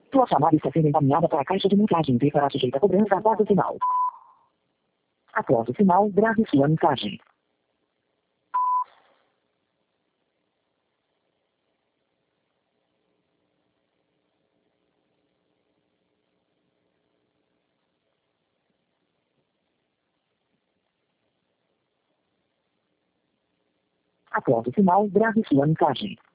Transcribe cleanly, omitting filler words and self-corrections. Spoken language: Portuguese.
Sua chamada está sendo encaminhada para a caixa de mensagem e será sujeita a cobrança após o sinal. Após o sinal, grave sua mensagem. Após o sinal, grave sua mensagem.